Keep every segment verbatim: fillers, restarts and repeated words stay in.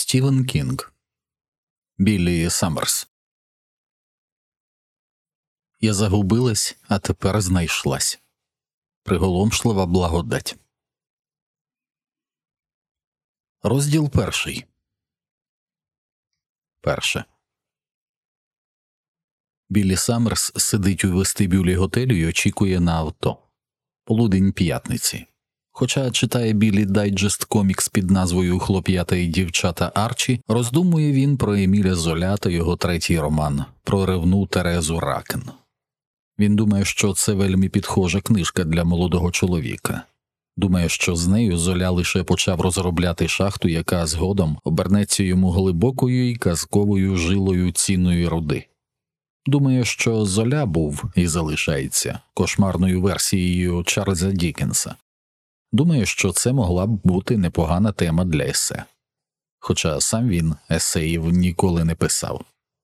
Стівен Кінг. Біллі Саммерс. Я загубилась, а тепер знайшлась. Приголомшлива благодать. Розділ перший. Перше. Біллі Саммерс сидить у вестибюлі готелю і очікує на авто. Полудень п'ятниці. Хоча читає Біллі дайджест комікс під назвою «Хлоп'ята і дівчата Арчі», роздумує він про Еміля Золя та його третій роман про ревну Терезу Ракен. Він думає, що це вельми підхожа книжка для молодого чоловіка. Думає, що з нею Золя лише почав розробляти шахту, яка згодом обернеться йому глибокою і казковою жилою цінної руди. Думає, що Золя був і залишається кошмарною версією Чарльза Діккенса. Думає, що це могла б бути непогана тема для есе. Хоча сам він есеїв ніколи не писав.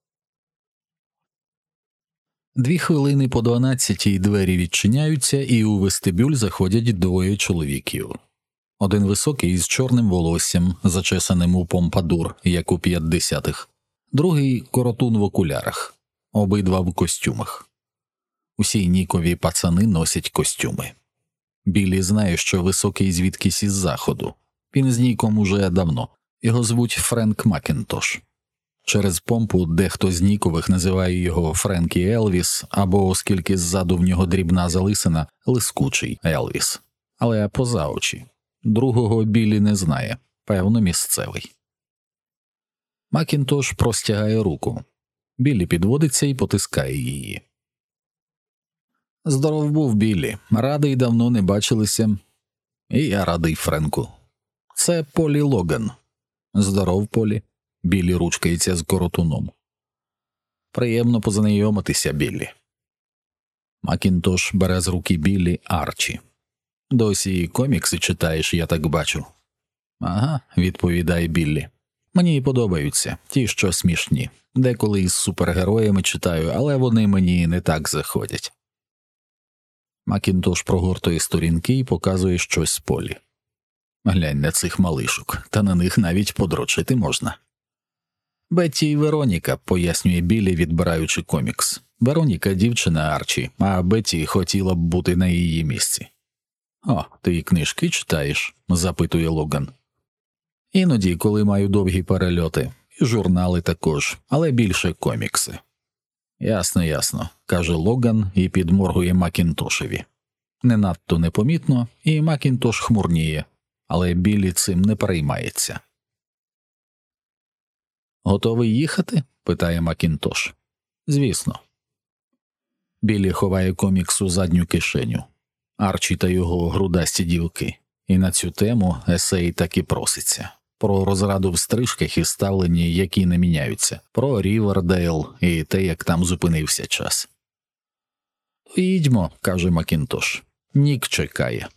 Дві хвилини по дванадцятій двері відчиняються, і у вестибюль заходять двоє чоловіків. Один високий з чорним волоссям, зачесаним у помпадур, як у п'ятдесятих, другий – коротун в окулярах, обидва в костюмах. Усі нікові пацани носять костюми. Біллі знає, що високий звідкись із заходу. Він з Ніком уже давно. Його звуть Френк Макінтош. Через помпу дехто з Нікових називає його Френкі Елвіс, або, оскільки ззаду в нього дрібна залисина, Лискучий Елвіс. Але поза очі. Другого Біллі не знає. Певно, місцевий. Макінтош простягає руку. Біллі підводиться і потискає її. «Здоров був, Біллі. Радий, давно не бачилися». «І я радий, Френку. Це Полі Логан». «Здоров, Полі». Біллі ручкається з коротуном. «Приємно познайомитися, Біллі». Макінтош бере з руки Біллі Арчі. «Досі комікси читаєш, я так бачу». «Ага», – відповідає Біллі. «Мені подобаються, ті, що смішні. Деколи із супергероями читаю, але вони мені не так заходять». Макінтош прогортує сторінки і показує щось Полі. «Глянь на цих малишок, та на них навіть подрочити можна». «Бетті і Вероніка», – пояснює Біллі, відбираючи комікс. «Вероніка – дівчина Арчі, а Бетті хотіла б бути на її місці». «О, ти і книжки читаєш?» – запитує Логан. «Іноді, коли маю довгі перельоти. І журнали також, але більше комікси». «Ясно, ясно», – каже Логан і підморгує Макінтошеві. Не надто непомітно, і Макінтош хмурніє, але Біллі цим не переймається. «Готовий їхати?» – питає Макінтош. «Звісно». Біллі ховає комікс у задню кишеню. Арчі та його грудасті дівки. І на цю тему есей таки проситься. Про розраду в стрижках і ставленні, які не міняються. Про Рівердейл і те, як там зупинився час. «Їдьмо», – каже Макінтош. «Нік чекає».